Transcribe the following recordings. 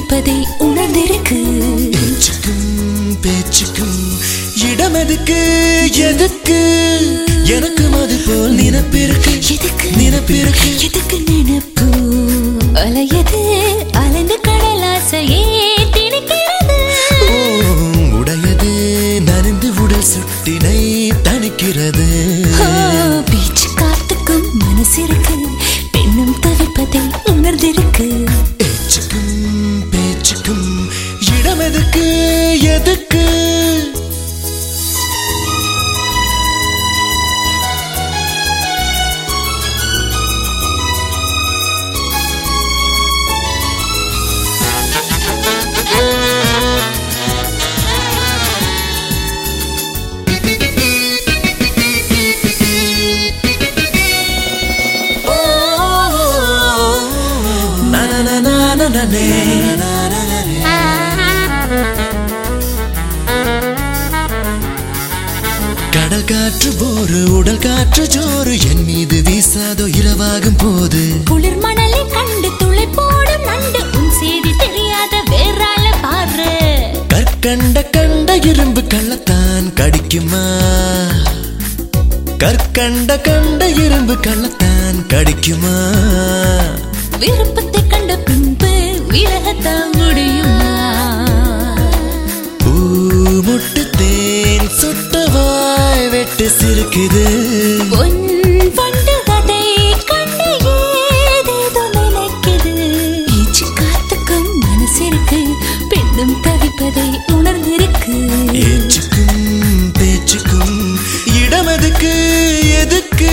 தவிப்பதை உணர்ந்திருக்கு. பேச்சுக்கும் இடம் எதுக்கு எதுக்கு எனக்கும் அது போல் நினைப்பிருக்கு. நினைப்பிருக்கு எதுக்கு நினைப்பு அலையது அலைந்து கடலாசையே திணிக்கிறது. உடையது நனைந்து உடல் சுட்டினை தணிக்கிறது. பீச்சு காத்துக்கும் மனசிருக்கு பெண்ணும் தவிப்பதை உணர்ந்திருக்கு. பேச்சுக்கும் இடம் எதுக்கு எதுக்கு கடல் காற்று போரு உடல் காற்று ஜோறு என் மீது வீசாதோ இரவாகும் போது. குளிர் மணலை கண்டு துளை போடும் நண்டு உன் செய்தி தெரியாத வேறால பாரு. கற்கண்ட கண்ட இரும்பு கள்ளத்தான் கடிக்குமா. கற்கண்ட கண்ட இரும்பு கள்ளத்தான் கடிக்குமா. விருப்பத்தை கண்ட பின்பு விலகத்தான் முடியுமா. முட்டு தேன் சுட்டவாய் வெட்டு சிரிக்குது. பொன் பண்டு கதை கண்டு ஏதேதோ நினைக்குது. ஈச்சு காத்துக்கும் மனசிருக்கு பெண்ணும் தவிப்பதை உணர்ந்திருக்கு. ஏச்சுக்கும் பேச்சுக்கும் இடம் எதுக்கு எதுக்கு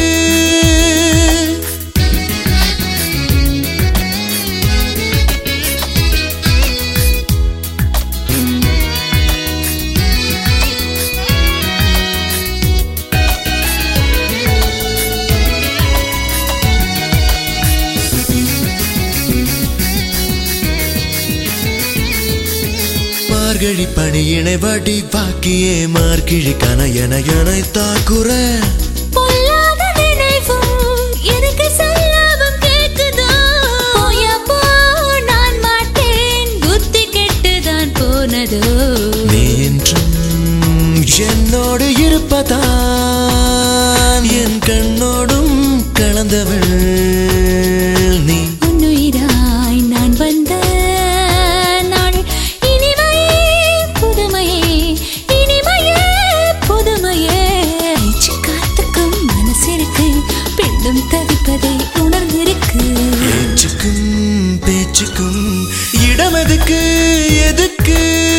மார்கழி பணியினை வடி பாக்கியே மார்கிழி கனையனை தாக்குற. பொல்லாத நினைவும் எனக்கு சொல்லாமல் கேட்குதோ. போயா போ நான் மாட்டேன் புத்தி கெட்டுதான் போனதோ. நீ என்றும் என்னோடு இருப்பதான் என் கண்ணோடும் கலந்தவள் நீ. உன்னுயிராய் நான் வந்த நாள் இனிமையே புதுமையே இனிமையே புதுமையே. ஈச்சு காத்துக்கும் மனசிருக்கு பெண்ணும் தவிப்பதை உணர்ந்திருக்கு. ஏச்சுக்கும் பேச்சுக்கும் இடம் எதுக்கு எதுக்கு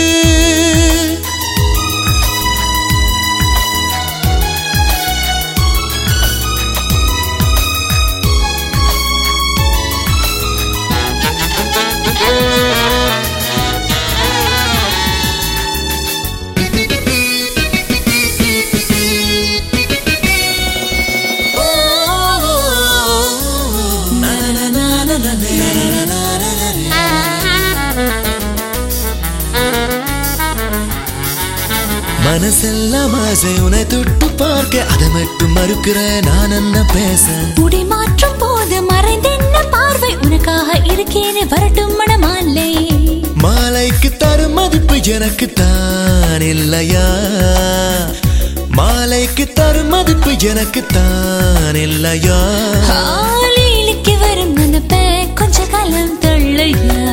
மனசெல்லாம் ஆசை உன்னை தொட்டு பார்க்க அதை மட்டும் மறுக்கிற நான் என்ன பேச. முடி மாற்றும் போது மறைந்தென்ன பார்வை உனக்காக இருக்கேனே வரட்டும் மணமாலை. மாலைக்கு தரும் மதிப்பு எனக்கு தான் இல்லையா. மாலைக்கு தரும் மதிப்பு எனக்கு தான் இல்லையா. ஆளிக்கு வரும் நினைப்ப கொஞ்ச காலம் தள்ளையா.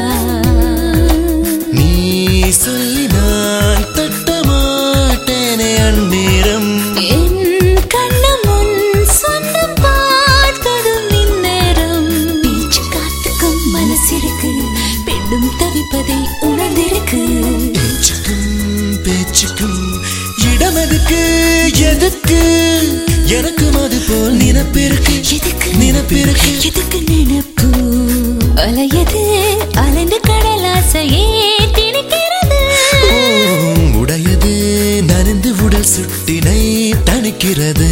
நீ சொல்லி நான் தட்ட மாட்டேனே அந்நேரம். என் கண்ணு முன் சொந்தம் பார்த்ததும் இந்நேரம். பீச்சு காத்துக்கும் மனசிருக்கு பெண்ணும் தவிப்பதை உணர்ந்திருக்கு. பேச்சுக்கும் இடம் எதுக்கு எதுக்கு எனக்கும் அது போல் நினைப்பிருக்கு. நினைப்பிருக்கு எதுக்கு நினைப்பு அலையது அலைந்து கடலாசையே திணிக்கிறது. உடையது நனைந்து உடல் சுட்டினை தணிக்கிறது.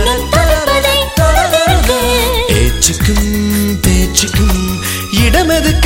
ஏச்சுக்கும் பேச்சுக்கும் இடம் எதுக்கு